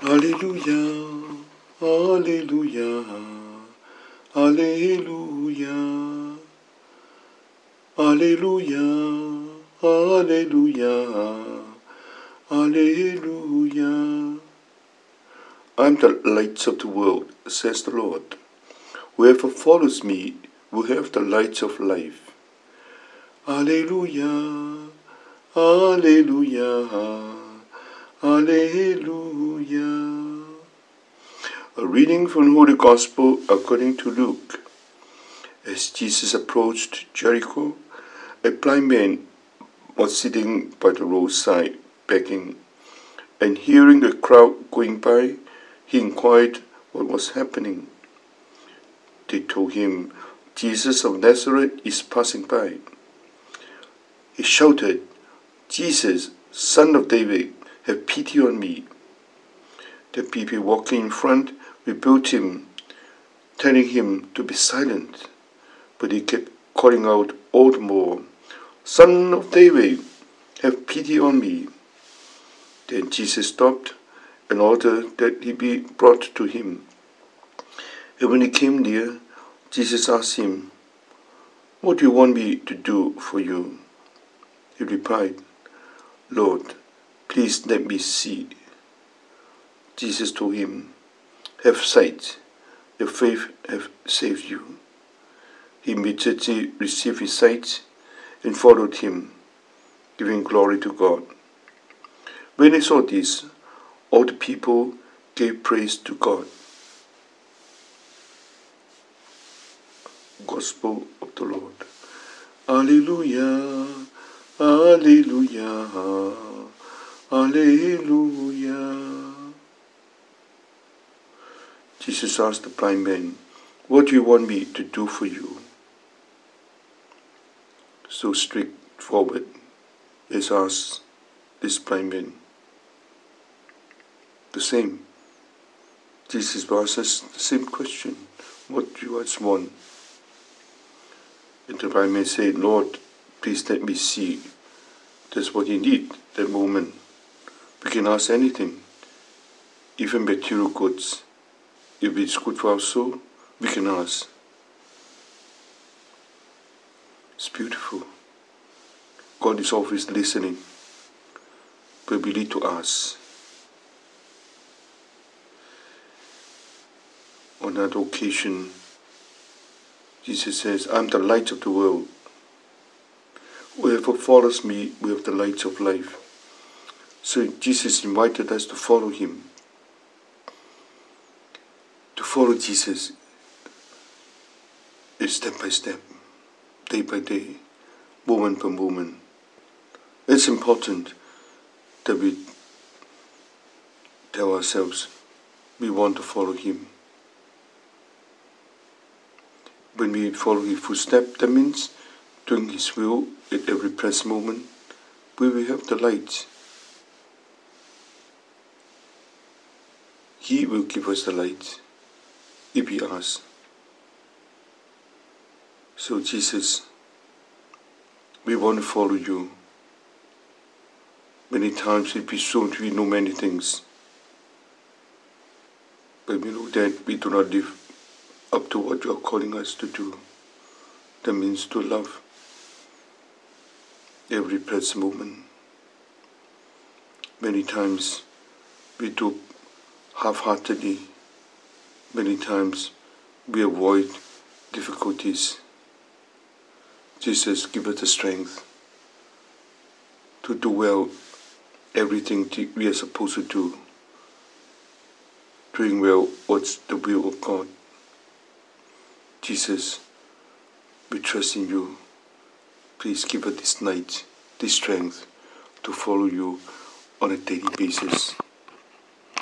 Hallelujah, Hallelujah, Hallelujah, Hallelujah, Hallelujah, Hallelujah. I am the light of the world, says the Lord. Whoever follows me will have the light of life. Hallelujah, Hallelujah, Hallelujah. A reading from the Holy Gospel according to Luke. As Jesus approached Jericho, a blind man was sitting by the roadside begging, and hearing the crowd going by, he inquired what was happening. They told him, Jesus of Nazareth is passing by. He shouted, Jesus, Son of David, have pity on me. The people walking in front rebuked him, telling him to be silent. But he kept calling out all the more, Son of David, have pity on me. Then Jesus stopped and ordered that he be brought to him. And when he came near, Jesus asked him, What do you want me to do for you? He replied, Lord, please let me see. Jesus told him, Have sight, your faith hath saved you. He immediately received his sight and followed him, giving glory to God. When they saw this, all the people gave praise to God. Gospel of the Lord. Alleluia, Alleluia, Alleluia. Jesus asked the blind man, What do you want me to do for you? So straightforward, as asked this blind man. The same. Jesus asked us the same question. What do you guys want? And the blind man said, Lord, please let me see. That's what he needs that moment. We can ask anything, even material goods. If it's good for our soul, we can ask. It's beautiful. God is always listening, but we need to ask. On that occasion, Jesus says, I am the light of the world. Whoever follows me will have the light of life. So Jesus invited us to follow him. To follow Jesus is step by step, day by day, moment by moment. It's important that we tell ourselves we want to follow him. When we follow his footsteps, that means doing his will at every present moment, we will have the light. He will give us the light if we ask. So Jesus, we want to follow you. Many times we've been shown we know many things, but we know that we do not live up to what you are calling us to do. That means to love every present moment. Many times we do half-heartedly. Many times we avoid difficulties. Jesus, give us the strength to do well everything we are supposed to do. Doing well what's the will of God. Jesus, we trust in you. Please give us this night, this strength to follow you on a daily basis.